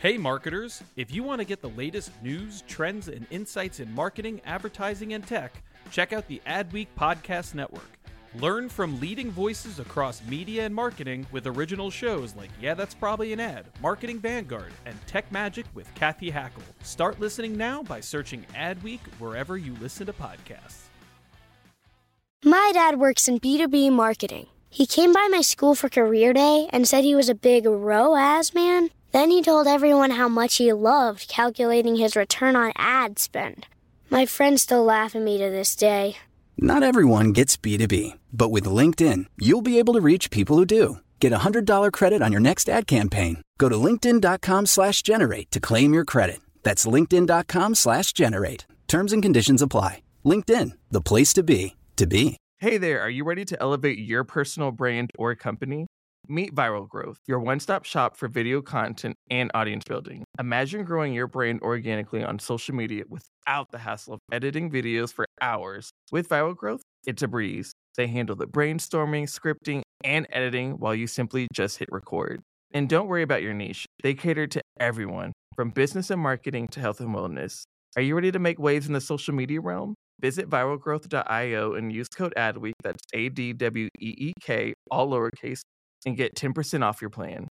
Hey marketers, if you want to get the latest news, trends, and insights in marketing, advertising, and tech, check out the Adweek Podcast Network. Learn from leading voices across media and marketing with original shows like Yeah, That's Probably an Ad, Marketing Vanguard, and Tech Magic with Kathy Hackle. Start listening now by searching Adweek wherever you listen to podcasts. My dad works in B2B marketing. He came by my school for career day and said he was a big ROAS man. Then he told everyone how much he loved calculating his return on ad spend. My friends still laugh at me to this day. Not everyone gets B2B, but with LinkedIn, you'll be able to reach people who do. Get a $100 credit on your next ad campaign. Go to linkedin.com/generate to claim your credit. That's linkedin.com/generate. Terms and conditions apply. LinkedIn, the place to be, to be. Hey there, are you ready to elevate your personal brand or company? Meet Viral Growth, your one-stop shop for video content and audience building. Imagine growing your brand organically on social media without the hassle of editing videos for hours. With Viral Growth, it's a breeze. They handle the brainstorming, scripting, and editing while you simply just hit record. And don't worry about your niche. They cater to everyone, from business and marketing to health and wellness. Are you ready to make waves in the social media realm? Visit viralgrowth.io and use code ADWEEK, that's ADWEEK, all lowercase, and get 10% off your plan.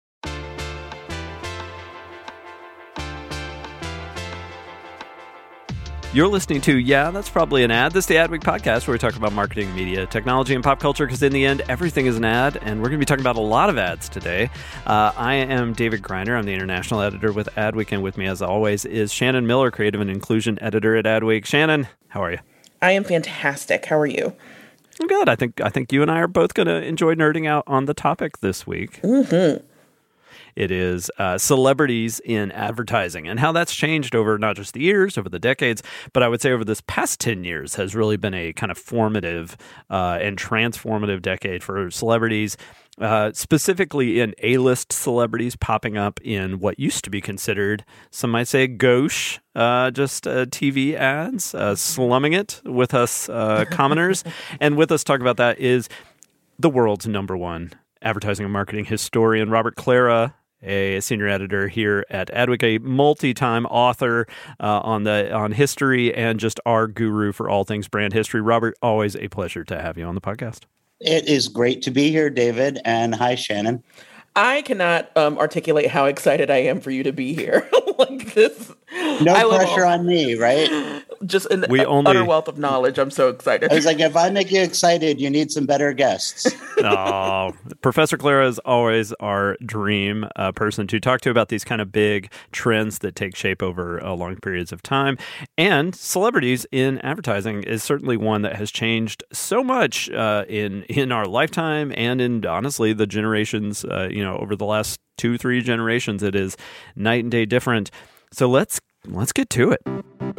You're listening to Yeah, That's Probably an Ad. This is the Adweek podcast where we talk about marketing, media, technology, and pop culture because in the end, everything is an ad, and we're going to be talking about a lot of ads today. I am David Griner. I'm the international editor with Adweek, and with me, as always, is Shannon Miller, creative and inclusion editor at Adweek. Shannon, how are you? I am fantastic. How are you? I'm good. I think you and I are both going to enjoy nerding out on the topic this week. Mm-hmm. It is celebrities in advertising and how that's changed over not just the years, over the decades, but I would say over this past 10 years has really been a kind of formative and transformative decade for celebrities, specifically in A-list celebrities popping up in what used to be considered, some might say, gauche, just TV ads, slumming it with us commoners. And with us to talk about that is the world's number one advertising and marketing historian, Robert Clara, a senior editor here at Adweek, a multi-time author on history and just our guru for all things brand history. Robert, always a pleasure to have you on the podcast. It is great to be here, David, and hi, Shannon. I cannot articulate how excited I am for you to be here. Like this, no pressure on me, right? Just an utter wealth of knowledge. I'm so excited. I was like, if I make you excited, you need some better guests. Oh, Professor Clara is always our dream person to talk to about these kind of big trends that take shape over long periods of time. And celebrities in advertising is certainly one that has changed so much in our lifetime and in, honestly, the generations, over the last 2-3 generations. It is night and day different. So let's get to it.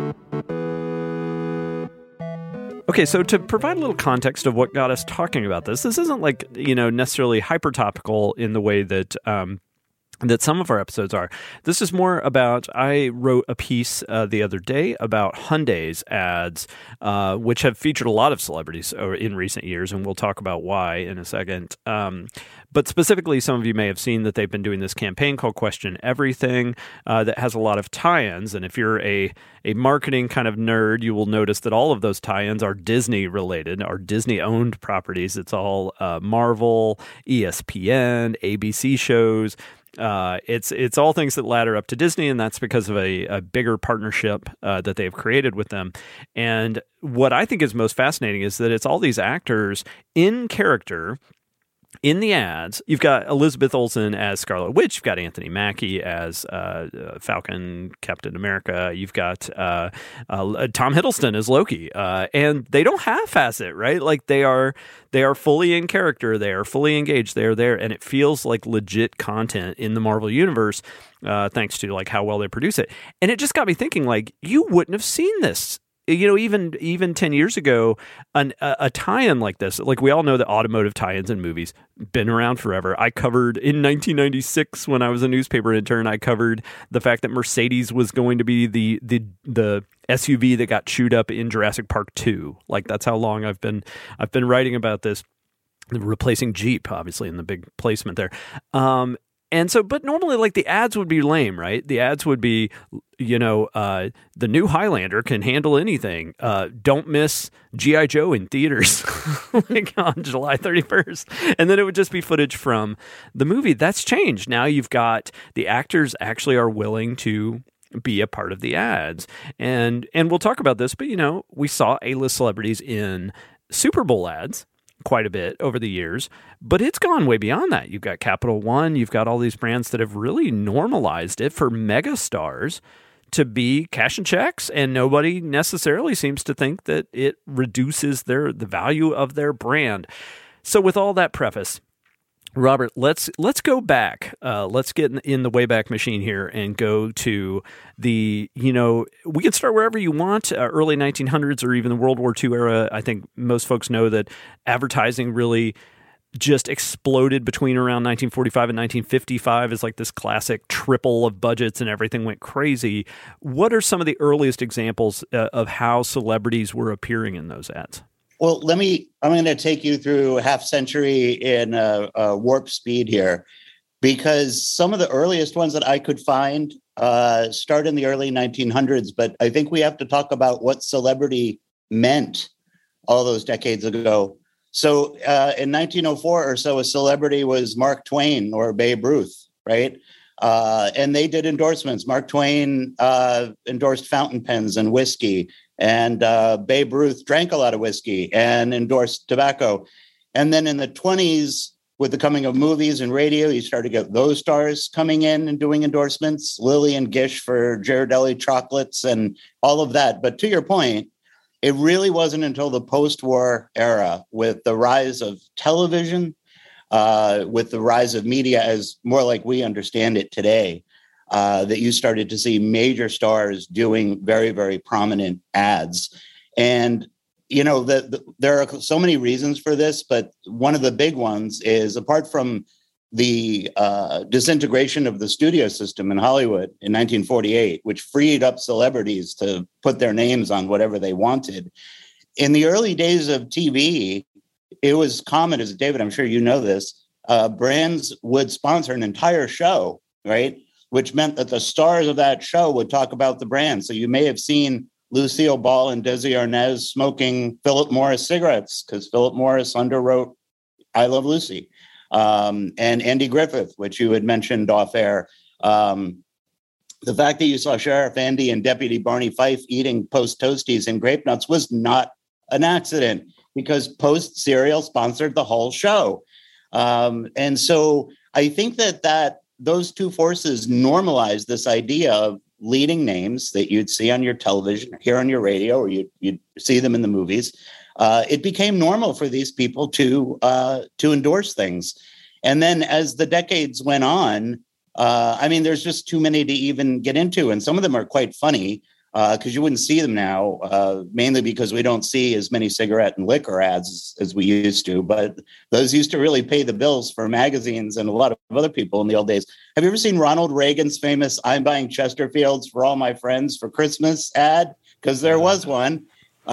Okay, so to provide a little context of what got us talking about this isn't like, necessarily hyper topical in the way that that some of our episodes are. This is more about, I wrote a piece the other day about Hyundai's ads, which have featured a lot of celebrities in recent years, and we'll talk about why in a second. But specifically, some of you may have seen that they've been doing this campaign called Question Everything that has a lot of tie-ins, and if you're a marketing kind of nerd, you will notice that all of those tie-ins are Disney-related, are Disney-owned properties. It's all Marvel, ESPN, ABC shows. It's all things that ladder up to Disney, and that's because of a bigger partnership that they've created with them. And what I think is most fascinating is that it's all these actors in character in the ads. You've got Elizabeth Olsen as Scarlet Witch. You've got Anthony Mackie as Falcon, Captain America. You've got Tom Hiddleston as Loki. And they don't half-ass it, right? Like they are fully in character. They are fully engaged. They're there. And it feels like legit content in the Marvel Universe, thanks to like how well they produce it. And it just got me thinking, like, you wouldn't have seen this. Even 10 years ago, a tie-in like this, like we all know that automotive tie-ins in movies been around forever. I covered in 1996 when I was a newspaper intern. I covered the fact that Mercedes was going to be the SUV that got chewed up in Jurassic Park 2. Like that's how long I've been writing about this, replacing Jeep, obviously in the big placement there. And so, but normally, like, the ads would be lame, right? The ads would be, the new Highlander can handle anything. Don't miss G.I. Joe in theaters like on July 31st. And then it would just be footage from the movie. That's changed. Now you've got the actors actually are willing to be a part of the ads. And we'll talk about this, but, we saw A-list celebrities in Super Bowl ads quite a bit over the years, but it's gone way beyond that. You've got Capital One, you've got all these brands that have really normalized it for mega stars to be cash and checks, and nobody necessarily seems to think that it reduces the value of their brand. So with all that preface, Robert, let's go back. Let's get in the Wayback Machine here and go to we can start wherever you want, early 1900s or even the World War II era. I think most folks know that advertising really just exploded between around 1945 and 1955 as like this classic triple of budgets and everything went crazy. What are some of the earliest examples of how celebrities were appearing in those ads? Well, I'm going to take you through half century in warp speed here, because some of the earliest ones that I could find start in the early 1900s. But I think we have to talk about what celebrity meant all those decades ago. So in 1904 or so, a celebrity was Mark Twain or Babe Ruth, right? And they did endorsements. Mark Twain endorsed fountain pens and whiskey. And Babe Ruth drank a lot of whiskey and endorsed tobacco. And then in the 20s, with the coming of movies and radio, you started to get those stars coming in and doing endorsements, Lillian Gish for Ghirardelli chocolates and all of that. But to your point, it really wasn't until the post-war era, with the rise of television, with the rise of media as more like we understand it today, that you started to see major stars doing very, very prominent ads. And, there are so many reasons for this, but one of the big ones is, apart from the disintegration of the studio system in Hollywood in 1948, which freed up celebrities to put their names on whatever they wanted. In the early days of TV, it was common, as David, I'm sure you know this, brands would sponsor an entire show, right? Which meant that the stars of that show would talk about the brand. So you may have seen Lucille Ball and Desi Arnaz smoking Philip Morris cigarettes, because Philip Morris underwrote I Love Lucy. And Andy Griffith, which you had mentioned off air. The fact that you saw Sheriff Andy and Deputy Barney Fife eating Post Toasties and Grape Nuts was not an accident, because Post cereal sponsored the whole show. And so I think that those two forces normalized this idea of leading names that you'd see on your television, hear on your radio, or you'd see them in the movies. It became normal for these people to endorse things. And then as the decades went on, there's just too many to even get into. And some of them are quite funny, because you wouldn't see them now, mainly because we don't see as many cigarette and liquor ads as we used to. But those used to really pay the bills for magazines and a lot of other people in the old days. Have you ever seen Ronald Reagan's famous "I'm buying Chesterfields for all my friends for Christmas" ad? Because there was one.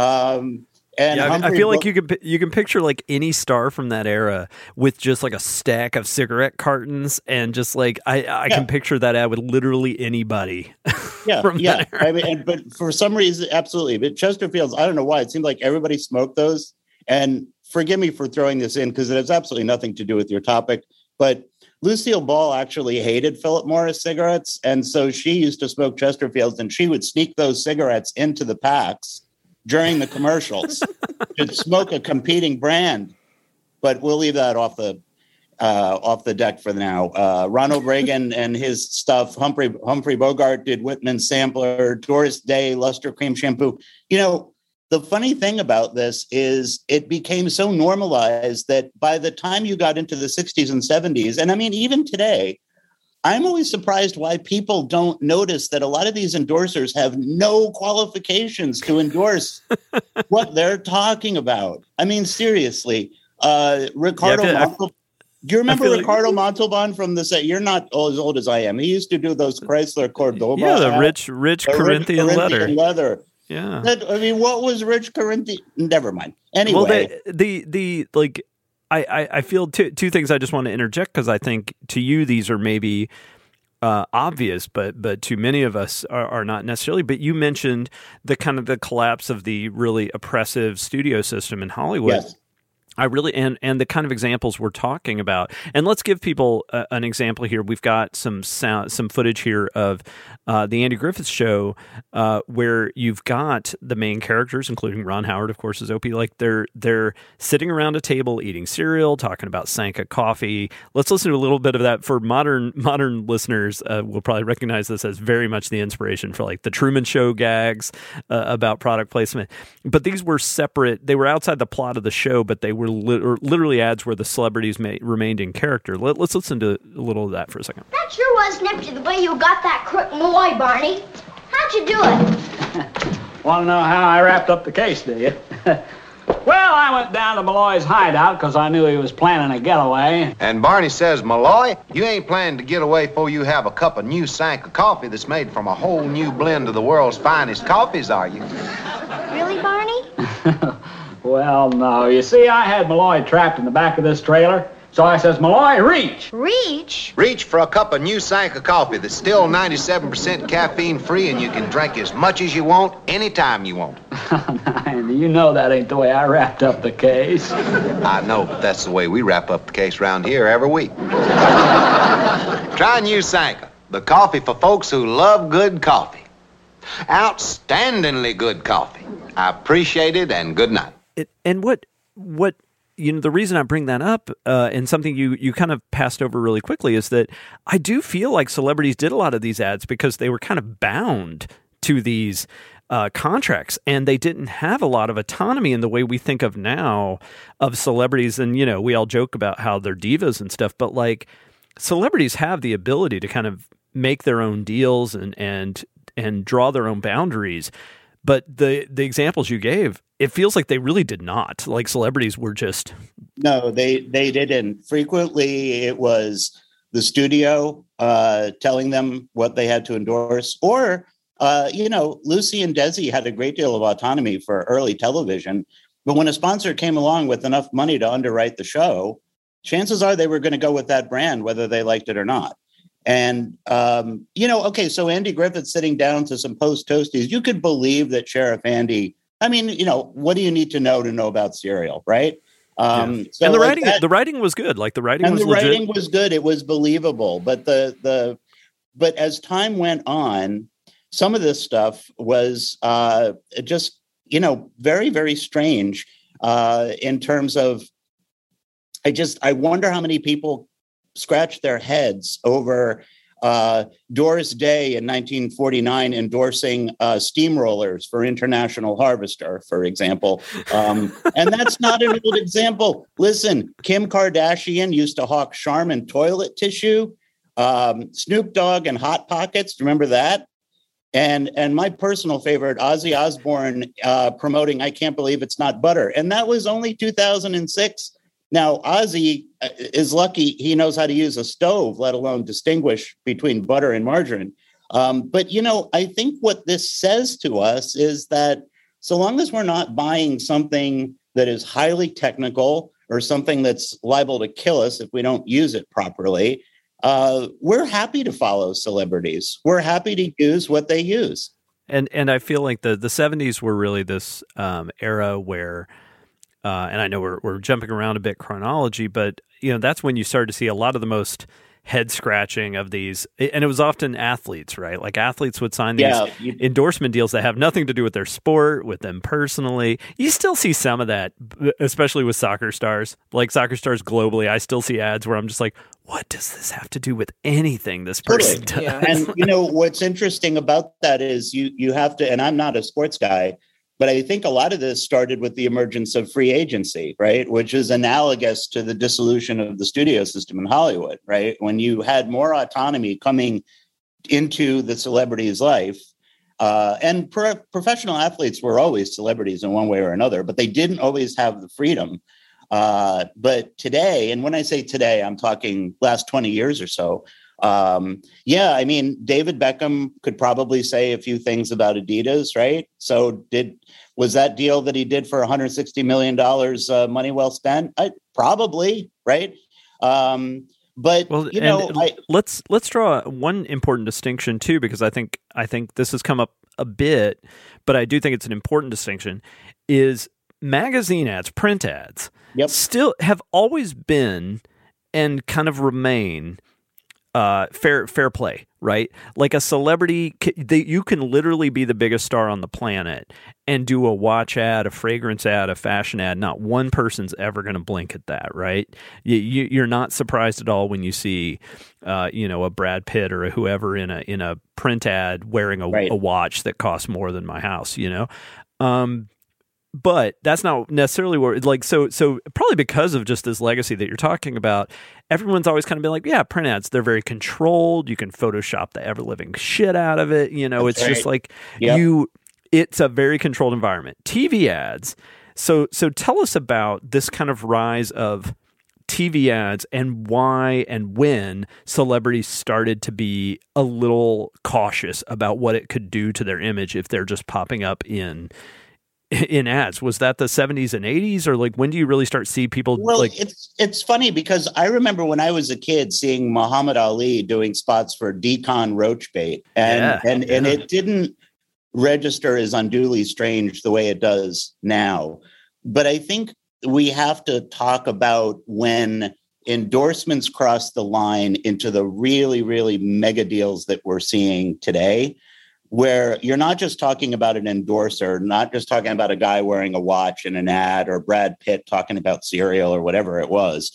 I feel like you can picture like any star from that era with just like a stack of cigarette cartons, and just like I can picture that ad with literally anybody. From that era. But for some reason, absolutely. But Chesterfields, I don't know why, it seemed like everybody smoked those. And forgive me for throwing this in, because it has absolutely nothing to do with your topic. But Lucille Ball actually hated Philip Morris cigarettes, and so she used to smoke Chesterfields, and she would sneak those cigarettes into the packs during the commercials to smoke a competing brand. But we'll leave that off the deck for now. Ronald Reagan and his stuff. Humphrey Bogart did Whitman Sampler, Doris Day, Luster Cream Shampoo. The funny thing about this is it became so normalized that by the time you got into the 60s and 70s, and I mean, even today, I'm always surprised why people don't notice that a lot of these endorsers have no qualifications to endorse what they're talking about. I mean, seriously, Ricardo Montalban. Do you remember Ricardo Montalban from the set? You're not as old as I am. He used to do those Chrysler Cordoba. Yeah, the rich Corinthian leather. Yeah. What was rich Corinthian? Never mind. Anyway. Well, the I feel two things I just want to interject, because I think to you these are maybe obvious, but to many of us are not necessarily. But you mentioned the kind of the collapse of the really oppressive studio system in Hollywood. Yes. I really and the kind of examples we're talking about, and let's give people an example here. We've got some footage here of the Andy Griffith Show, where you've got the main characters, including Ron Howard, of course, as Opie. Like they're sitting around a table eating cereal, talking about Sanka coffee. Let's listen to a little bit of that. For modern listeners, will probably recognize this as very much the inspiration for like the Truman Show gags about product placement. But these were separate. They were outside the plot of the show, but they were literally ads where the celebrities remained in character. Let's listen to a little of that for a second. That sure was nifty the way you got that crook Malloy, Barney. How'd you do it? Want to know how I wrapped up the case, do you? Well, I went down to Malloy's hideout because I knew he was planning a getaway. And Barney says, Malloy, you ain't planning to get away before you have a cup of new Sanka coffee that's made from a whole new blend of the world's finest coffees, are you? Really, Barney? Well, no. You see, I had Malloy trapped in the back of this trailer. So I says, Malloy, reach. Reach? Reach for a cup of new Sanka coffee that's still 97% caffeine-free, and you can drink as much as you want, anytime you want. And you know that ain't the way I wrapped up the case. I know, but that's the way we wrap up the case around here every week. Try new Sanka, the coffee for folks who love good coffee. Outstandingly good coffee. I appreciate it, and good night. And what the reason I bring that up, and something you kind of passed over really quickly, is that I do feel like celebrities did a lot of these ads because they were kind of bound to these contracts, and they didn't have a lot of autonomy in the way we think of now of celebrities. And, we all joke about how they're divas and stuff, but like celebrities have the ability to kind of make their own deals and draw their own boundaries. But the examples you gave, it feels like they really did not. Like celebrities were just... No, they didn't. Frequently, it was the studio telling them what they had to endorse. Or, Lucy and Desi had a great deal of autonomy for early television. But when a sponsor came along with enough money to underwrite the show, chances are they were going to go with that brand, whether they liked it or not. And, so Andy Griffith sitting down to some post-toasties, you could believe that Sheriff Andy, what do you need to know about cereal, right? So and the writing was good. Like the writing was legit. Writing was good. It was believable. But but as time went on, some of this stuff was just, very, very strange in terms of, I wonder how many people scratch their heads over Doris Day in 1949 endorsing steamrollers for International Harvester, for example. And that's not an old example. Listen, Kim Kardashian used to hawk Charmin toilet tissue, Snoop Dogg and Hot Pockets. Remember that? And my personal favorite, Ozzy Osbourne promoting I Can't Believe It's Not Butter. And that was only 2006. Now, Ozzy is lucky he knows how to use a stove, let alone distinguish between butter and margarine. But, I think what this says to us is that so long as we're not buying something that is highly technical or something that's liable to kill us if we don't use it properly, we're happy to follow celebrities. We're happy to use what they use. And I feel like the 70s were really this era where... and I know we're jumping around a bit chronology, but that's when you started to see a lot of the most head scratching of these, and it was often athletes, right? Like athletes would sign these endorsement deals that have nothing to do with their sport, with them personally. You still see some of that, especially with soccer stars, like soccer stars globally. I still see ads where I'm just like, what does this have to do with anything this person does? Yeah. And what's interesting about that is you have to, and I'm not a sports guy, but I think a lot of this started with the emergence of free agency, right? Which is analogous to the dissolution of the studio system in Hollywood, right? When you had more autonomy coming into the celebrity's life, and professional athletes were always celebrities in one way or another, but they didn't always have the freedom. But today, and when I say today, I'm talking last 20 years or so, David Beckham could probably say a few things about Adidas, right? So was that deal that he did for $160 million money well spent? Probably, right? But well, you know, let's draw one important distinction too, because I think this has come up a bit, but I do think it's an important distinction. Is magazine ads, print ads, still have always been and kind of remain fair play, right? Like a celebrity, you can literally be the biggest star on the planet and do a watch ad, a fragrance ad, a fashion ad. Not one person's ever going to blink at that, right? You're not surprised at all when you see, a Brad Pitt or a whoever in a print ad wearing a watch that costs more than my house, But that's not necessarily where, so probably because of just this legacy that you're talking about, everyone's always kind of been like, yeah, print ads, they're very controlled. You can Photoshop the ever living shit out of it. It's just like it's a very controlled environment. TV ads. So tell us about this kind of rise of TV ads and why and when celebrities started to be a little cautious about what it could do to their image if they're just popping up in ads. Was that the 70s and 80s, or like when do you really start see people? Well, it's funny because I remember when I was a kid seeing Muhammad Ali doing spots for Decon roach bait, and it didn't register as unduly strange the way it does now. But I think we have to talk about when endorsements cross the line into the really, really mega deals that we're seeing today, where you're not just talking about an endorser, not just talking about a guy wearing a watch in an ad or Brad Pitt talking about cereal or whatever it was.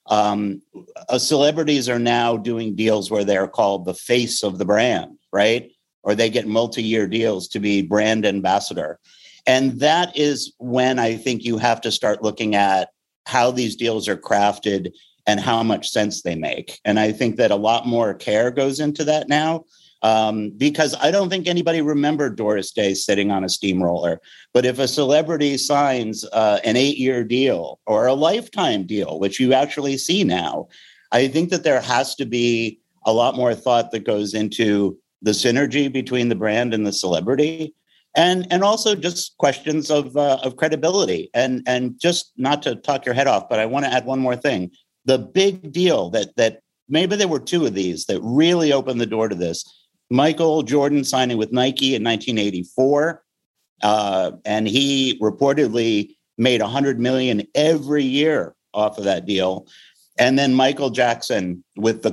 Celebrities are now doing deals where they're called the face of the brand, right? Or they get multi-year deals to be brand ambassador. And that is when I think you have to start looking at how these deals are crafted and how much sense they make. And I think that a lot more care goes into that now. Because I don't think anybody remembered Doris Day sitting on a steamroller. But if a celebrity signs an 8-year deal or a lifetime deal, which you actually see now, I think that there has to be a lot more thought that goes into the synergy between the brand and the celebrity, and also just questions of credibility. And just not to talk your head off, but I want to add one more thing. The big deal that maybe there were two of these that really opened the door to this. Michael Jordan signing with Nike in 1984, and he reportedly made $100 million every year off of that deal. And then Michael Jackson with the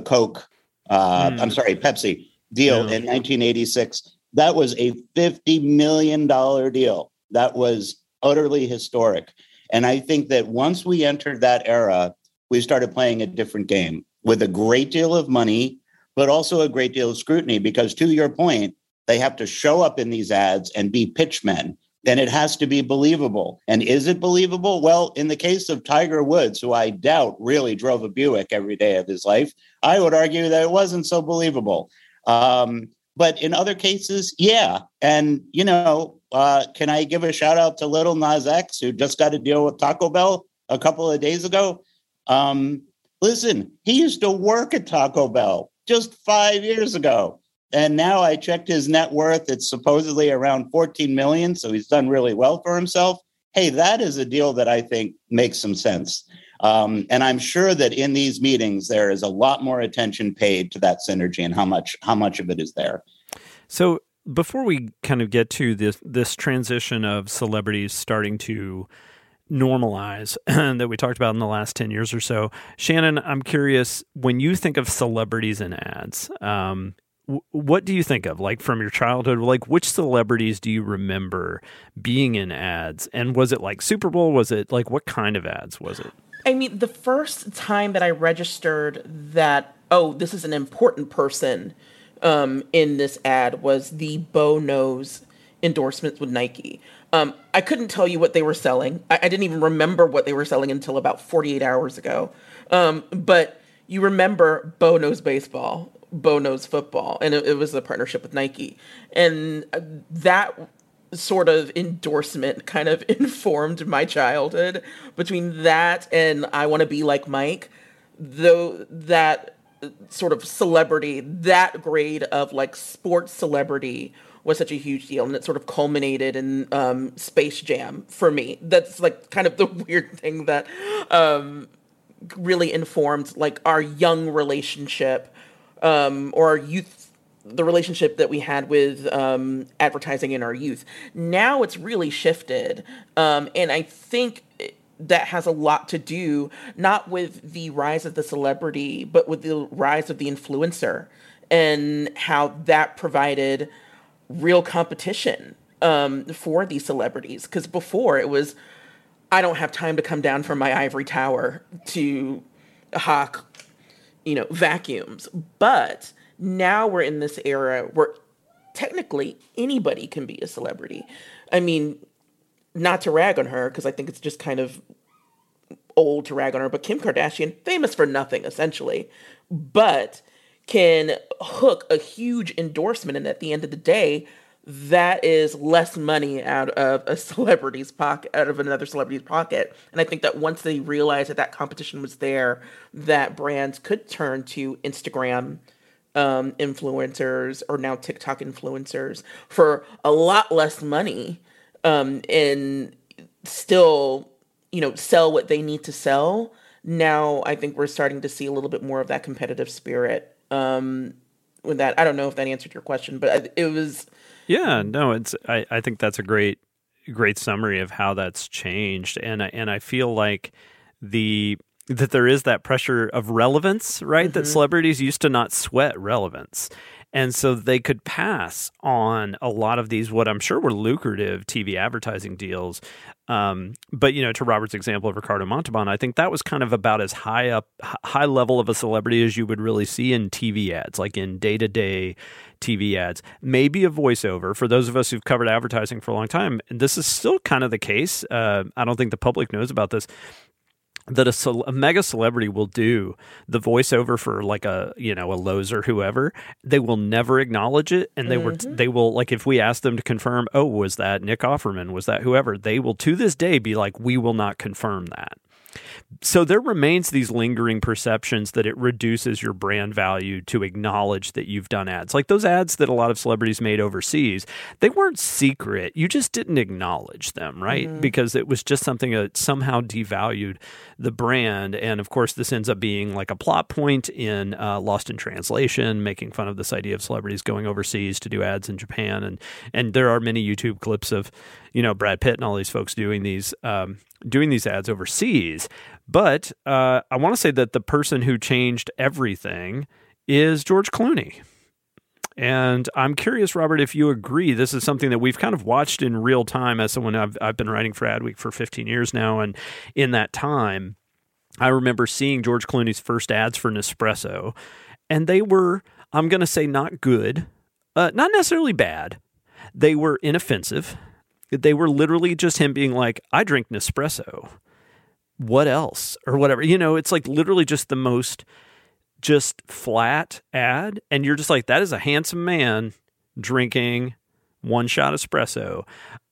Pepsi deal in 1986. That was a $50 million deal. That was utterly historic. And I think that once we entered that era, we started playing a different game with a great deal of money, but also a great deal of scrutiny, because to your point, they have to show up in these ads and be pitchmen. And it has to be believable. And is it believable? Well, in the case of Tiger Woods, who I doubt really drove a Buick every day of his life, I would argue that it wasn't so believable. But in other cases, yeah. And, can I give a shout out to Little Nas X, who just got a deal with Taco Bell a couple of days ago? Listen, he used to work at Taco Bell just 5 years ago. And now I checked his net worth. It's supposedly around 14 million. So he's done really well for himself. Hey, that is a deal that I think makes some sense. And I'm sure that in these meetings, there is a lot more attention paid to that synergy and how much of it is there. So before we kind of get to this transition of celebrities starting to normalize that we talked about in the last 10 years or so, Shannon, I'm curious, when you think of celebrities in ads, what do you think of, like, from your childhood? Like, which celebrities do you remember being in ads? And was it like Super Bowl? Was it like, what kind of ads was it? I mean, the first time that I registered that, this is an important person in this ad was the Bo Knows endorsements with Nike. I couldn't tell you what they were selling. I didn't even remember what they were selling until about 48 hours ago. But you remember Bo Knows Baseball, Bo Knows Football, and it was a partnership with Nike. And that sort of endorsement kind of informed my childhood. Between that and I Want to Be Like Mike, though, that sort of celebrity, that grade of like sports celebrity was such a huge deal, and it sort of culminated in Space Jam for me. That's like kind of the weird thing that really informed like our young relationship, or our youth, the relationship that we had with advertising in our youth. Now it's really shifted. And I think that has a lot to do, not with the rise of the celebrity, but with the rise of the influencer and how that provided real competition for these celebrities. Because before it was, I don't have time to come down from my ivory tower to hawk, vacuums. But now we're in this era where technically anybody can be a celebrity. I mean, not to rag on her, because I think it's just kind of old to rag on her, but Kim Kardashian, famous for nothing, essentially, but can hook a huge endorsement, and at the end of the day, that is less money out of a celebrity's pocket, out of another celebrity's pocket. And I think that once they realized that competition was there, that brands could turn to Instagram influencers, or now TikTok influencers, for a lot less money, and still, sell what they need to sell. Now I think we're starting to see a little bit more of that competitive spirit. With that, I don't know if that answered your question, but it was. Yeah, no, I think that's a great summary of how that's changed, and I feel like that there is that pressure of relevance, right? Mm-hmm. That celebrities used to not sweat relevance. And so they could pass on a lot of these, what I'm sure were lucrative TV advertising deals. But, to Robert's example of Ricardo Montalban, I think that was kind of about as high level of a celebrity as you would really see in TV ads, like in day-to-day TV ads. Maybe a voiceover for those of us who've covered advertising for a long time. And this is still kind of the case. I don't think the public knows about this, that a mega celebrity will do the voiceover for like a Lowe's or whoever. They will never acknowledge it, and they will like, if we ask them to confirm, oh, was that Nick Offerman, was that whoever, they will to this day be like, we will not confirm that. So there remains these lingering perceptions that it reduces your brand value to acknowledge that you've done ads. Like those ads that a lot of celebrities made overseas, they weren't secret. You just didn't acknowledge them, right? Mm-hmm. Because it was just something that somehow devalued the brand. And of course, this ends up being like a plot point in Lost in Translation, making fun of this idea of celebrities going overseas to do ads in Japan. And there are many YouTube clips of, Brad Pitt and all these folks doing these ads overseas. But I want to say that the person who changed everything is George Clooney. And I'm curious, Robert, if you agree, this is something that we've kind of watched in real time as someone I've been writing for Adweek for 15 years now. And in that time, I remember seeing George Clooney's first ads for Nespresso. And they were, I'm going to say, not good, not necessarily bad. They were inoffensive. They were literally just him being like, I drink Nespresso. What else? Or whatever. It's like literally just the most just flat ad. And you're just like, that is a handsome man drinking one shot espresso.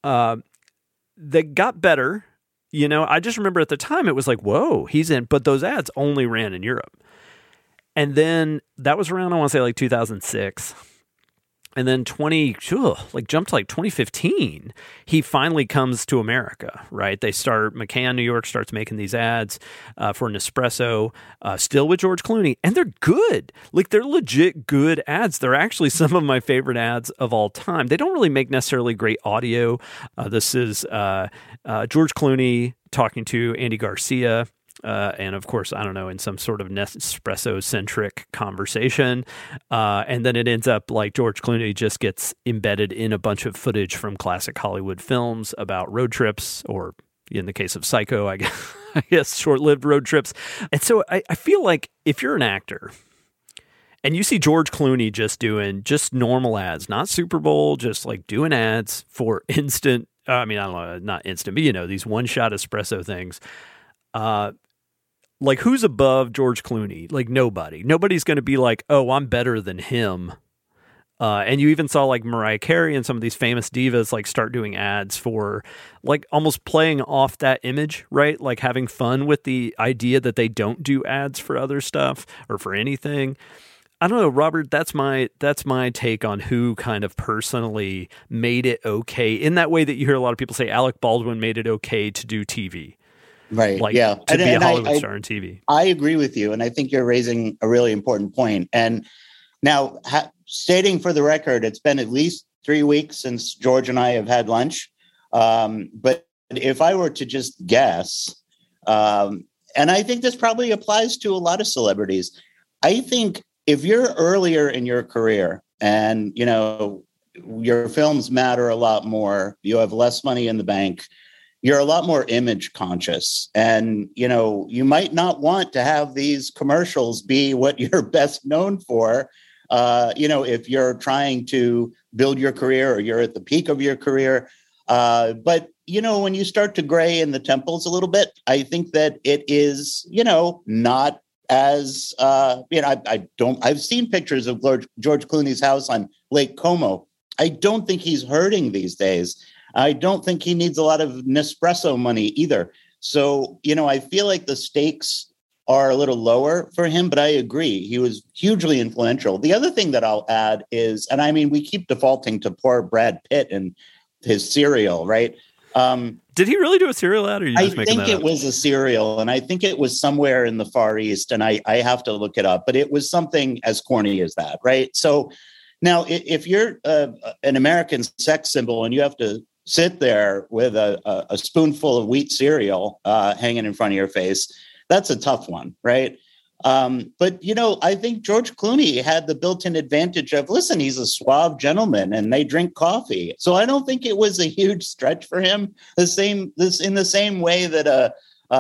They got better. I just remember at the time it was like, whoa, he's in. But those ads only ran in Europe. And then that was around, I want to say like 2006. And then jumped to like 2015, he finally comes to America, right? McCann, New York starts making these ads for Nespresso, still with George Clooney, and they're good. Like, they're legit good ads. They're actually some of my favorite ads of all time. They don't really make necessarily great audio. This is George Clooney talking to Andy Garcia. And of course, I don't know, in some sort of Nespresso-centric conversation. And then it ends up like George Clooney just gets embedded in a bunch of footage from classic Hollywood films about road trips, or in the case of Psycho, I guess short-lived road trips. And so I feel like if you're an actor and you see George Clooney just doing just normal ads, not Super Bowl, just like doing ads for instant, I don't know, not instant, but these one-shot espresso things, like, who's above George Clooney? Like, nobody. Nobody's going to be like, oh, I'm better than him. And you even saw like Mariah Carey and some of these famous divas like start doing ads for like almost playing off that image, right? Like having fun with the idea that they don't do ads for other stuff or for anything. I don't know, Robert, that's my take on who kind of personally made it okay in that way that you hear a lot of people say Alec Baldwin made it okay to do TV. Right. Like yeah. to be a Hollywood star on TV. I agree with you. And I think you're raising a really important point. And now stating for the record, it's been at least 3 weeks since George and I have had lunch. But if I were to just guess, and I think this probably applies to a lot of celebrities, I think if you're earlier in your career and, you know, your films matter a lot more, you have less money in the bank, you're a lot more image conscious. And, you know, you might not want to have these commercials be what you're best known for. You know, if you're trying to build your career or you're at the peak of your career. But, you know, when you start to gray in the temples a little bit, I think that it is, you know, not as, you know, I've seen pictures of George Clooney's house on Lake Como. I don't think he's hurting these days. I don't think he needs a lot of Nespresso money either. So, you know, I feel like the stakes are a little lower for him, but I agree. He was hugely influential. The other thing that I'll add is, and I mean, we keep defaulting to poor Brad Pitt and his Serial, right? Did he really do a Serial ad, or are you just making that up? I think it was a Serial, and I think it was somewhere in the Far East, and I have to look it up, but it was something as corny as that, right? So now if you're an American sex symbol and you have to sit there with a spoonful of wheat cereal hanging in front of your face, that's a tough one, right? But, you know, I think George Clooney had the built-in advantage of, listen, he's a suave gentleman and they drink coffee. So I don't think it was a huge stretch for him. In the same way that,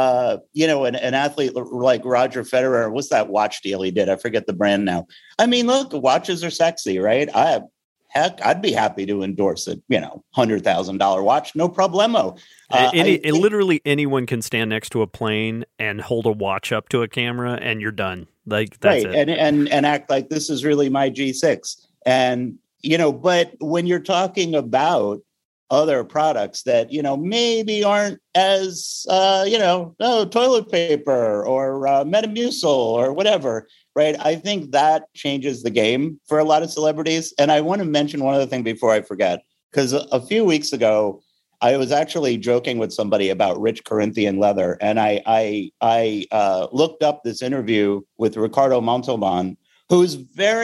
you know, an athlete like Roger Federer, what's that watch deal he did? I forget the brand now. I mean, look, watches are sexy, right? Heck, I'd be happy to endorse a, you know, $100,000 watch, no problemo. Literally anyone can stand next to a plane and hold a watch up to a camera, and you're done. Like that's right, it. And act like this is really my G6. And you know, but when you're talking about other products that, you know, maybe aren't as you know, toilet paper or Metamucil or whatever. Right. I think that changes the game for a lot of celebrities. And I want to mention one other thing before I forget, because a few weeks ago, I was actually joking with somebody about rich Corinthian leather. And I looked up this interview with Ricardo Montalban, who was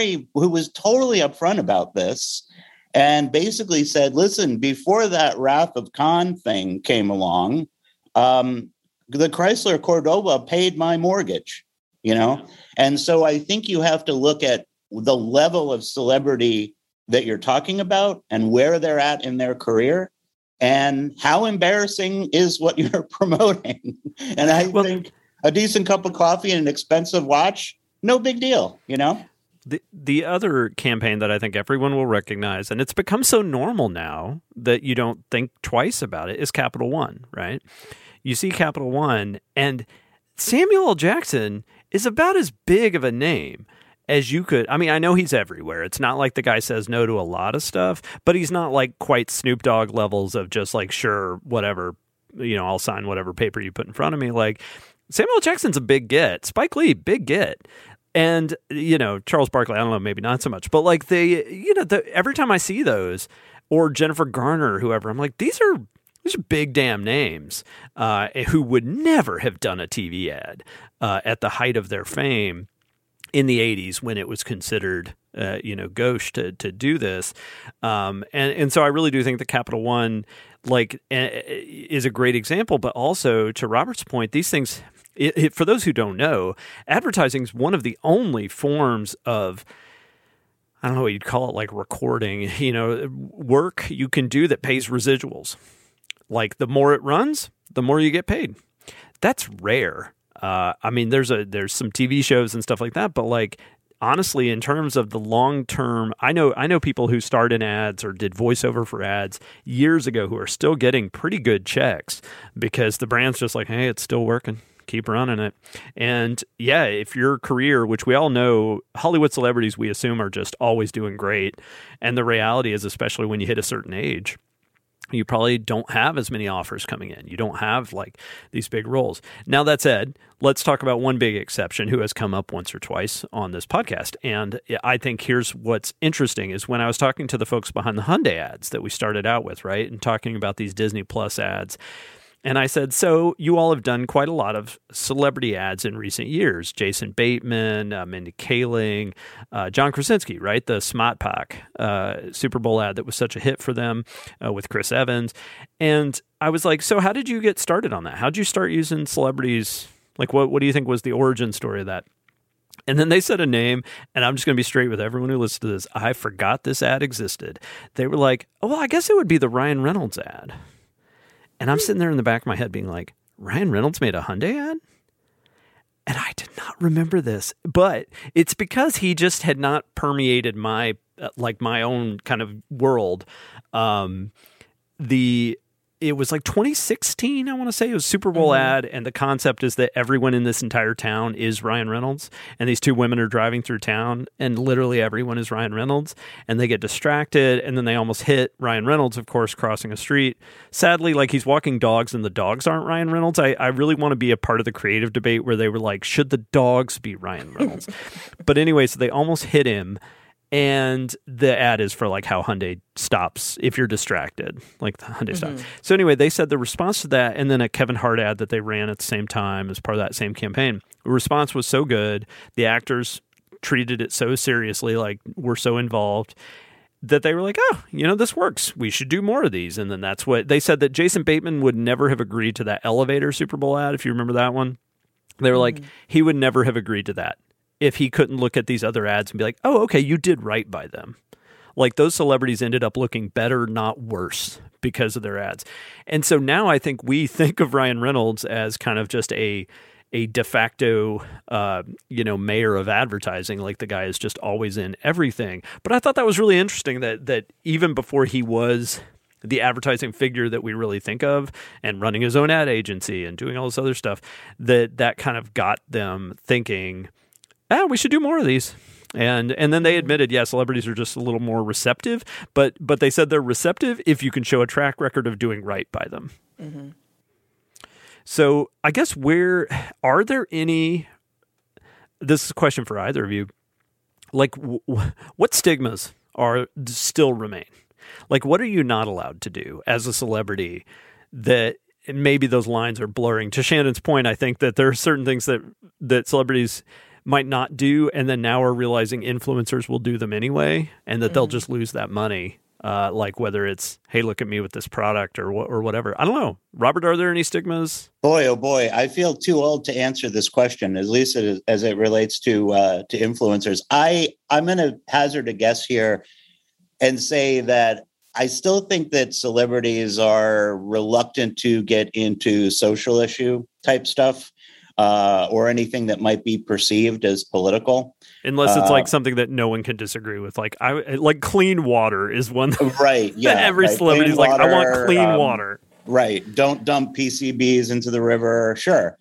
totally upfront about this and basically said, listen, before that Wrath of Khan thing came along, the Chrysler Cordoba paid my mortgage. You know, and so I think you have to look at the level of celebrity that you're talking about and where they're at in their career and how embarrassing is what you're promoting. And I think a decent cup of coffee and an expensive watch, no big deal, you know? The other campaign that I think everyone will recognize, and it's become so normal now that you don't think twice about it, is Capital One, right? You see Capital One, and Samuel L. Jackson is about as big of a name as you could. I mean, I know he's everywhere. It's not like the guy says no to a lot of stuff, but he's not like quite Snoop Dogg levels of just like, sure, whatever, you know, I'll sign whatever paper you put in front of me. Like Samuel L. Jackson's a big get. Spike Lee, big get. And, you know, Charles Barkley, I don't know, maybe not so much, but like every time I see those, or Jennifer Garner, whoever, I'm like, these are big damn names who would never have done a TV ad at the height of their fame in the 80s when it was considered, you know, gauche to do this. And so I really do think that Capital One is a great example. But also, to Robert's point, these things, for those who don't know, advertising is one of the only forms of, I don't know what you'd call it, like recording, you know, work you can do that pays residuals. Like the more it runs, the more you get paid. That's rare. I mean, there's some TV shows and stuff like that, but like honestly, in terms of the long term, I know people who starred in ads or did voiceover for ads years ago who are still getting pretty good checks because the brand's just like, hey, it's still working. Keep running it. And yeah, if your career, which we all know, Hollywood celebrities we assume are just always doing great, and the reality is, especially when you hit a certain age, you probably don't have as many offers coming in. You don't have like these big roles. Now, that said, let's talk about one big exception who has come up once or twice on this podcast. And I think here's what's interesting is when I was talking to the folks behind the Hyundai ads that we started out with, right, and talking about these Disney Plus ads, And I said, so you all have done quite a lot of celebrity ads in recent years. Jason Bateman, Mindy Kaling, John Krasinski, right? The Smart Pack Super Bowl ad that was such a hit for them with Chris Evans. And I was like, so how did you get started on that? How did you start using celebrities? Like, what do you think was the origin story of that? And then they said a name, and I'm just going to be straight with everyone who listens to this. I forgot this ad existed. They were like, oh, well, I guess it would be the Ryan Reynolds ad. And I'm sitting there in the back of my head being like, Ryan Reynolds made a Hyundai ad? And I did not remember this, but it's because he just had not permeated my own kind of world. It was like 2016, I want to say. It was a Super Bowl ad, and the concept is that everyone in this entire town is Ryan Reynolds, and these two women are driving through town, and literally everyone is Ryan Reynolds, and they get distracted, and then they almost hit Ryan Reynolds, of course, crossing a street. Sadly, like, he's walking dogs, and the dogs aren't Ryan Reynolds. I really want to be a part of the creative debate where they were like, should the dogs be Ryan Reynolds? But anyway, so they almost hit him. And the ad is for like how Hyundai stops if you're distracted, like the Hyundai stops. So anyway, they said the response to that, and then a Kevin Hart ad that they ran at the same time as part of that same campaign, the response was so good. The actors treated it so seriously, like we're so involved, that they were like, oh, this works. We should do more of these. And then that's what they said, that Jason Bateman would never have agreed to that elevator Super Bowl ad, if you remember that one. They were like, he would never have agreed to that if he couldn't look at these other ads and be like, oh, okay, you did right by them. Like, those celebrities ended up looking better, not worse, because of their ads. And so now I think we think of Ryan Reynolds as kind of just a de facto, mayor of advertising. Like, the guy is just always in everything. But I thought that was really interesting that even before he was the advertising figure that we really think of, and running his own ad agency and doing all this other stuff, that kind of got them thinking, we should do more of these. And then they admitted, celebrities are just a little more receptive, but they said they're receptive if you can show a track record of doing right by them. Mm-hmm. So I guess are there any, this is a question for either of you, like what stigmas still remain? Like, what are you not allowed to do as a celebrity that maybe those lines are blurring? To Shannon's point, I think that there are certain things that celebrities might not do, and then now are realizing influencers will do them anyway, and that they'll just lose that money. Like, whether it's, hey, look at me with this product or whatever. I don't know. Robert, are there any stigmas? Boy, oh boy, I feel too old to answer this question, at least as it relates to influencers. I'm going to hazard a guess here and say that I still think that celebrities are reluctant to get into social issue type stuff. Or anything that might be perceived as political, unless it's like something that no one can disagree with. Like clean water is one, right? Yeah, every celebrity's like, I want clean water. Right. Don't dump PCBs into the river. Sure,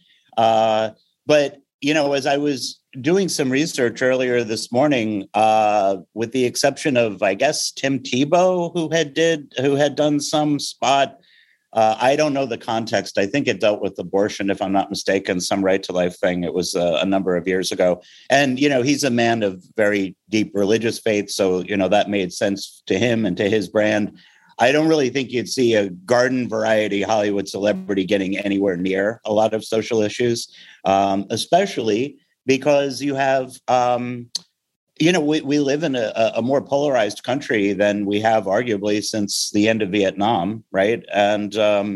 but as I was doing some research earlier this morning, with the exception of, I guess, Tim Tebow, who had done some spot. I don't know the context. I think it dealt with abortion, if I'm not mistaken, some right to life thing. It was a number of years ago. And, he's a man of very deep religious faith. So, that made sense to him and to his brand. I don't really think you'd see a garden variety Hollywood celebrity getting anywhere near a lot of social issues, especially because you have we live in a more polarized country than we have arguably since the end of Vietnam, right? And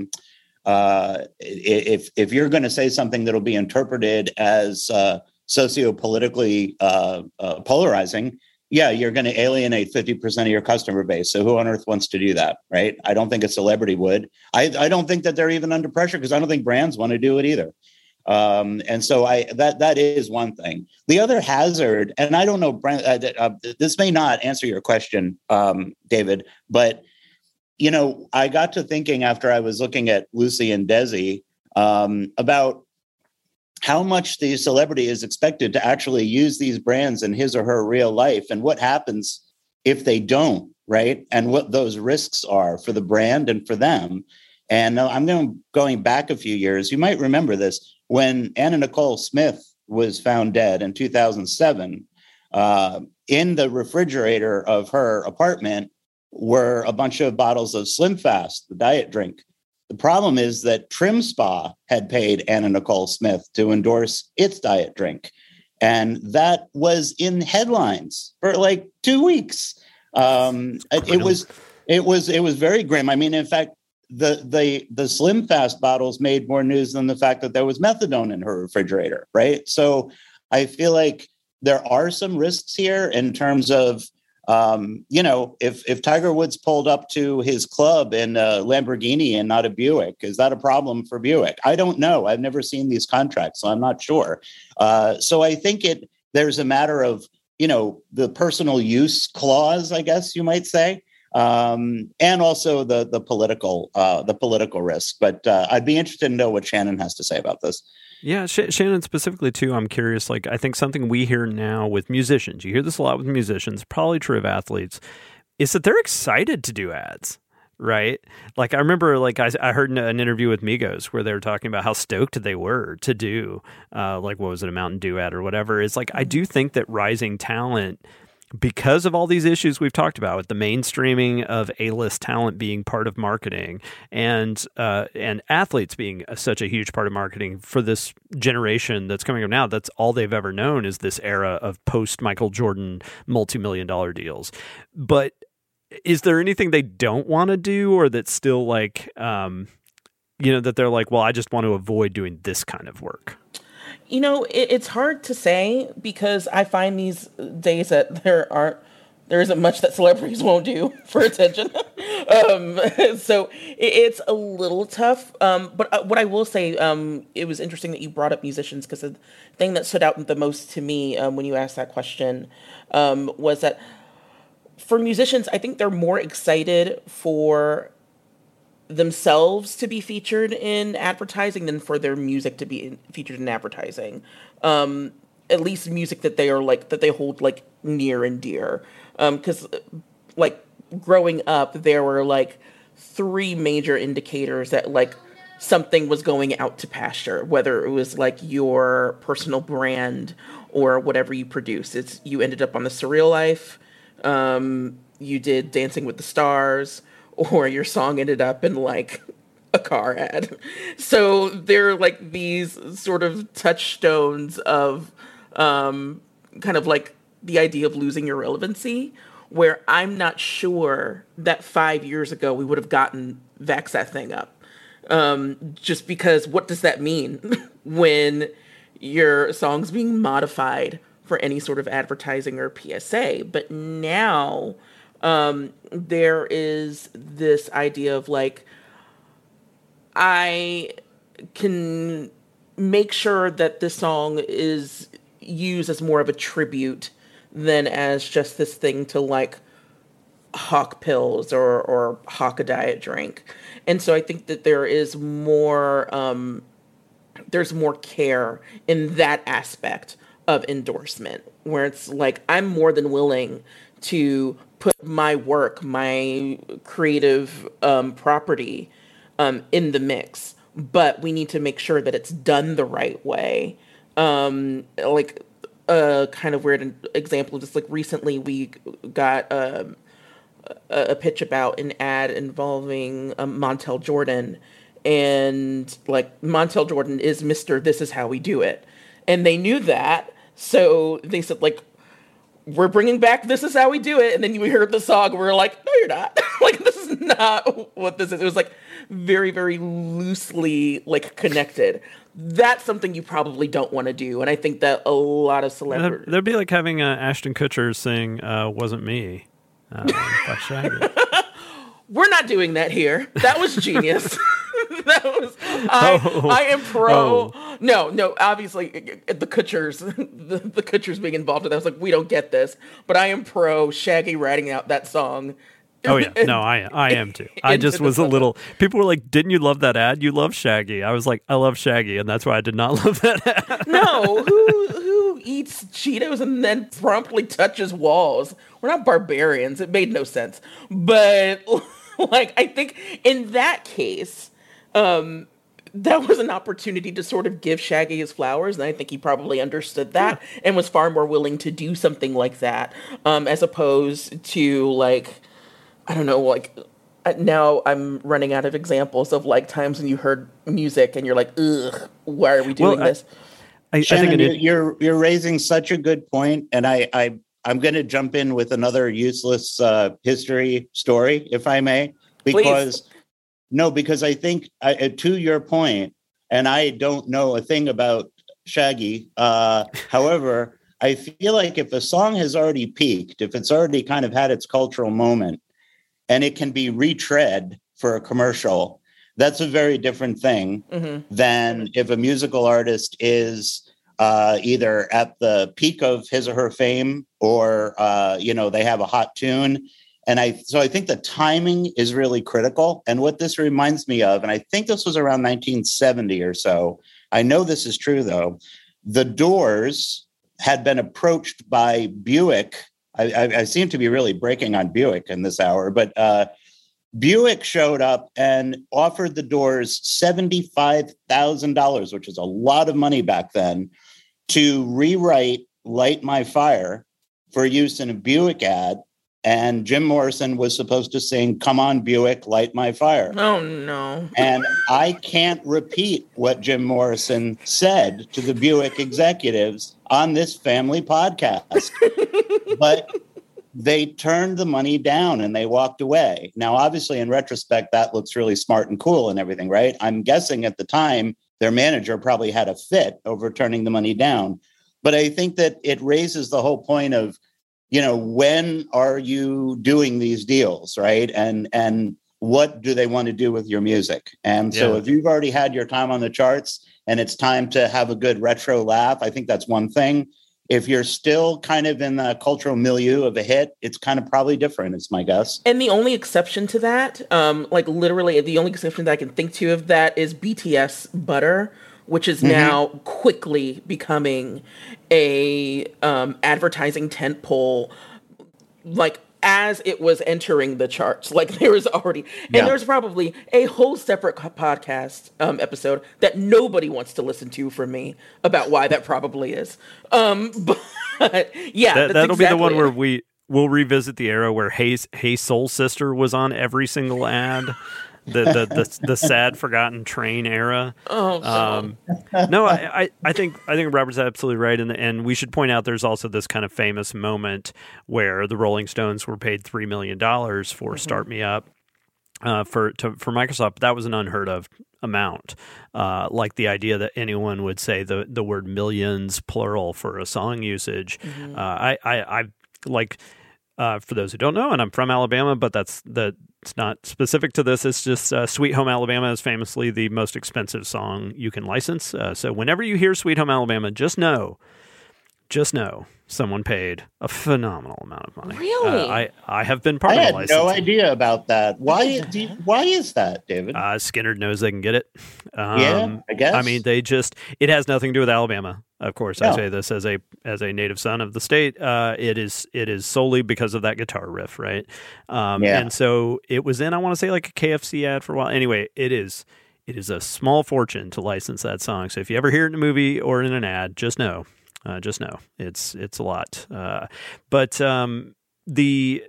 if you're going to say something that'll be interpreted as sociopolitically polarizing, you're going to alienate 50% of your customer base. So who on earth wants to do that, right? I don't think a celebrity would. I don't think that they're even under pressure, because I don't think brands want to do it either. And so that is one thing. The other hazard, and I don't know, this may not answer your question, David, but, I got to thinking after I was looking at Lucy and Desi about how much the celebrity is expected to actually use these brands in his or her real life, and what happens if they don't, right? And what those risks are for the brand and for them. And I'm going back a few years. You might remember this. When Anna Nicole Smith was found dead in 2007, in the refrigerator of her apartment were a bunch of bottles of Slim Fast, the diet drink. The problem is that Trim Spa had paid Anna Nicole Smith to endorse its diet drink. And that was in headlines for like 2 weeks. It was very grim. I mean, in fact, the Slim Fast bottles made more news than the fact that there was methadone in her refrigerator, right? So I feel like there are some risks here in terms of, if Tiger Woods pulled up to his club in a Lamborghini and not a Buick, is that a problem for Buick? I don't know. I've never seen these contracts, so I'm not sure. So I think there's a matter of, the personal use clause, I guess you might say, and also the political risk. But I'd be interested to know what Shannon has to say about this. Yeah, Shannon specifically too, I'm curious, I think something we hear now with musicians, you hear this a lot with musicians, probably true of athletes, is that they're excited to do ads, right? I remember, I heard an interview with Migos where they were talking about how stoked they were to do, what was it, a Mountain Dew ad or whatever. It's I do think that rising talent, because of all these issues we've talked about with the mainstreaming of A-list talent being part of marketing and athletes being such a huge part of marketing for this generation that's coming up now, that's all they've ever known is this era of post-Michael Jordan multi-million-dollar deals. But is there anything they don't want to do, or that's still that they're well, I just want to avoid doing this kind of work? It's hard to say, because I find these days that there isn't much that celebrities won't do for attention. So it's a little tough. But what I will say, it was interesting that you brought up musicians, because the thing that stood out the most to me when you asked that question was that for musicians, I think they're more excited for themselves to be featured in advertising than for their music to be featured in advertising. At least music that they are that they hold near and dear. Because growing up, there were 3 major indicators that something was going out to pasture, whether it was your personal brand or whatever you produce. You ended up on The Surreal Life, you did Dancing with the Stars, or your song ended up in a car ad. So they're these sort of touchstones of kind of the idea of losing your relevancy, where I'm not sure that 5 years ago we would have gotten Vax That Thing Up. Just because what does that mean when your song's being modified for any sort of advertising or PSA? But now there is this idea of I can make sure that this song is used as more of a tribute than as just this thing to hawk pills or hawk a diet drink. And so I think that there is more, there's more care in that aspect of endorsement, where it's I'm more than willing to put my work, my creative property in the mix, but we need to make sure that it's done the right way. Kind of weird example of this, recently we got a pitch about an ad involving Montel Jordan, and Montel Jordan is Mr. This Is How We Do It. And they knew that, so they said we're bringing back This Is How We Do It. And then you heard the song, and we're no, you're not. This is not what this is. It was very, very loosely connected. That's something you probably don't want to do. And I think that a lot of celebrities... That'd be like having Ashton Kutcher sing Wasn't Me by Shaggy. We're not doing that here. That was genius. I am pro. Oh. No, obviously the Kutchers, the Kutchers being involved in that, I was we don't get this, but I am pro Shaggy writing out that song. Oh yeah, no, I am too. I just was a little. People were "Didn't you love that ad? You love Shaggy." I was I love Shaggy, and that's why I did not love that ad. No, who eats Cheetos and then promptly touches walls? We're not barbarians. It made no sense, but I think in that case, that was an opportunity to sort of give Shaggy his flowers, and I think he probably understood that and was far more willing to do something like that, as opposed to I don't know, now I'm running out of examples of like times when you heard music and you're like, ugh, why are we doing this? Shannon, you're raising such a good point, and I'm going to jump in with another useless history story, if I may, because I think to your point, and I don't know a thing about Shaggy. However, I feel like if a song has already peaked, if it's already kind of had its cultural moment, and it can be retread for a commercial, that's a very different thing than if a musical artist is either at the peak of his or her fame or, they have a hot tune. And so I think the timing is really critical. And what this reminds me of, and I think this was around 1970 or so, I know this is true though, the Doors had been approached by Buick. I seem to be really breaking on Buick in this hour, but Buick showed up and offered the Doors $75,000, which is a lot of money back then, to rewrite Light My Fire for use in a Buick ad. And Jim Morrison was supposed to sing, "Come on, Buick, light my fire." Oh, no. And I can't repeat what Jim Morrison said to the Buick executives on this family podcast. But they turned the money down and they walked away. Now, obviously, in retrospect, that looks really smart and cool and everything, right? I'm guessing at the time, their manager probably had a fit over turning the money down. But I think that it raises the whole point of, when are you doing these deals, right? And what do they want to do with your music? And so if you've already had your time on the charts and it's time to have a good retro laugh, I think that's one thing. If you're still kind of in the cultural milieu of a hit, it's kind of probably different, is my guess. And the only exception to that, literally the only exception that I can think to of that is BTS Butter, which is now quickly becoming a advertising tentpole, like as it was entering the charts. Like there was already, and there's probably a whole separate podcast episode that nobody wants to listen to from me about why that probably is. But yeah, that'll be the one where we'll revisit the era where Hey Soul Sister was on every single ad. The sad forgotten train era. No, I think Robert's absolutely right, and we should point out there's also this kind of famous moment where the Rolling Stones were paid $3 million for "Start Me Up" for Microsoft. That was an unheard of amount. Like the idea that anyone would say the word millions plural for a song usage. I like. For those who don't know, and I'm from Alabama, but it's not specific to this. It's just Sweet Home Alabama is famously the most expensive song you can license. So whenever you hear Sweet Home Alabama, just know someone paid a phenomenal amount of money. Really? I have been part of the licensing. I had no idea about that. Why is that, David? Skinner knows they can get it. I guess. I mean, it has nothing to do with Alabama. Of course, I say this as a native son of the state. It is solely because of that guitar riff, right? And so it was in, I want to say, like a KFC ad for a while. Anyway, it is a small fortune to license that song. So if you ever hear it in a movie or in an ad, just know it's a lot. But the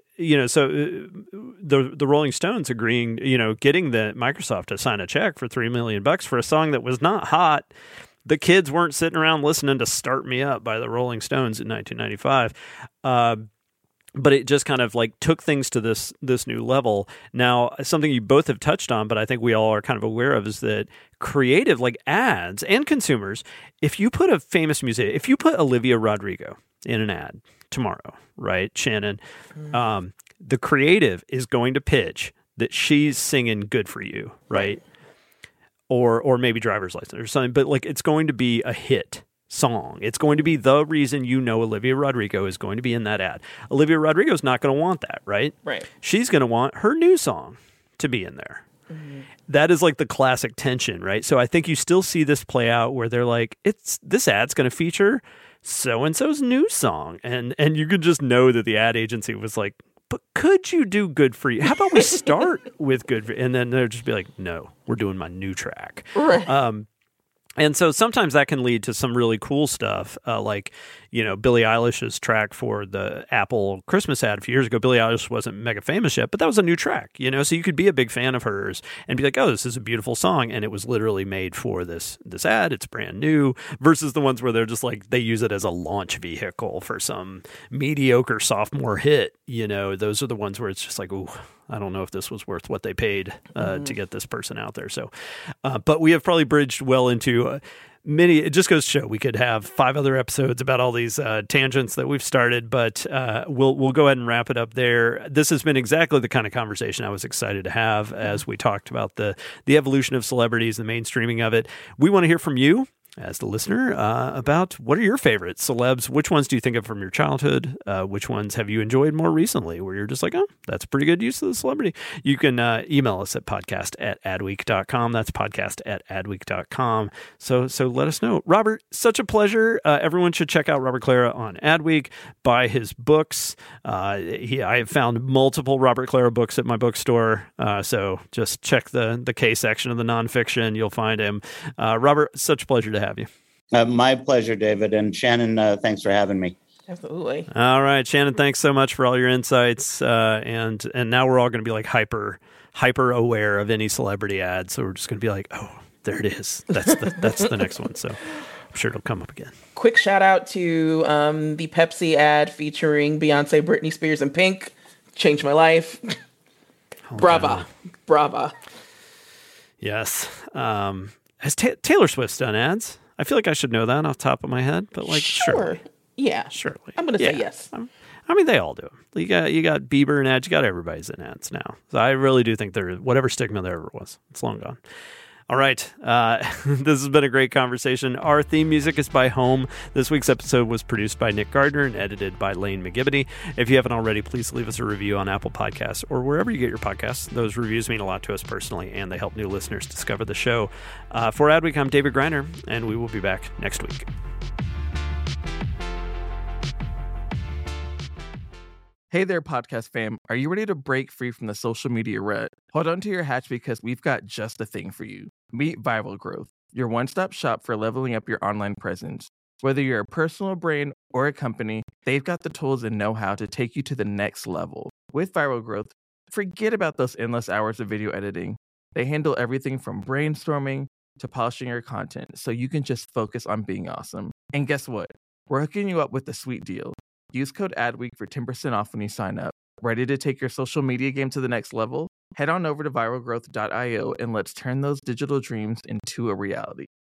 Rolling Stones agreeing, getting the Microsoft to sign a check for $3 million for a song that was not hot. The kids weren't sitting around listening to "Start Me Up" by the Rolling Stones in 1995. But it just kind of like took things to this new level. Now, something you both have touched on, but I think we all are kind of aware of, is that creative, like ads and consumers, if you put Olivia Rodrigo in an ad tomorrow, right, Shannon, the creative is going to pitch that she's singing "Good for You," right? Or maybe "Driver's License" or something, but like it's going to be a hit song. It's going to be the reason Olivia Rodrigo is going to be in that ad. Olivia Rodrigo's not going to want that, right? Right. She's going to want her new song to be in there. That is like the classic tension, right? So I think you still see this play out where they're like, this ad's going to feature so-and-so's new song. And you could just know that the ad agency was like, but could you do "Good for You"? How about we start with "Good for You"? And then they'll just be like, no, we're doing my new track. Right. And so sometimes that can lead to some really cool stuff, like, Billie Eilish's track for the Apple Christmas ad a few years ago. Billie Eilish wasn't mega famous yet, but that was a new track, so you could be a big fan of hers and be like, oh, this is a beautiful song. And it was literally made for this ad. It's brand new, versus the ones where they're just like, they use it as a launch vehicle for some mediocre sophomore hit. Those are the ones where it's just like, ooh, I don't know if this was worth what they paid to get this person out there. So, but we have probably bridged well into many. It just goes to show we could have 5 other episodes about all these tangents that we've started, but we'll go ahead and wrap it up there. This has been exactly the kind of conversation I was excited to have as we talked about the evolution of celebrities, the mainstreaming of it. We want to hear from you, as the listener, about what are your favorite celebs? Which ones do you think of from your childhood? Which ones have you enjoyed more recently where you're just like, oh, that's a pretty good use of the celebrity? You can email us at podcast@adweek.com. That's podcast@adweek.com. So let us know. Robert, such a pleasure. Everyone should check out Robert Clara on Adweek, buy his books. I have found multiple Robert Clara books at my bookstore. So just check the K section of the nonfiction. You'll find him. Robert, such a pleasure to have you. My pleasure, David. And Shannon, thanks for having me. Absolutely. All right, Shannon, thanks so much for all your insights. And now we're all going to be like hyper aware of any celebrity ad. So we're just going to be like, oh, there it is. That's the next one. So I'm sure it'll come up again. Quick shout out to the Pepsi ad featuring Beyonce, Britney Spears, and Pink. Changed my life. Oh, Brava. Brava. Yes. Has Taylor Swift done ads? I feel like I should know that off the top of my head, but sure. Surely. Yeah. Surely. I'm going to say yes. I mean, they all do. You got Bieber in ads. You got everybody's in ads now. So I really do think whatever stigma there ever was, it's long gone. All right. This has been a great conversation. Our theme music is by Home. This week's episode was produced by Nick Gardner and edited by Lane McGibbony. If you haven't already, please leave us a review on Apple Podcasts or wherever you get your podcasts. Those reviews mean a lot to us personally, and they help new listeners discover the show. For Adweek, I'm David Greiner, and we will be back next week. Hey there, podcast fam. Are you ready to break free from the social media rut? Hold on to your hatch because we've got just the thing for you. Meet Viral Growth, your one-stop shop for leveling up your online presence. Whether you're a personal brand or a company, they've got the tools and know-how to take you to the next level. With Viral Growth, forget about those endless hours of video editing. They handle everything from brainstorming to polishing your content so you can just focus on being awesome. And guess what? We're hooking you up with a sweet deal. Use code ADWEEK for 10% off when you sign up. Ready to take your social media game to the next level? Head on over to viralgrowth.io and let's turn those digital dreams into a reality.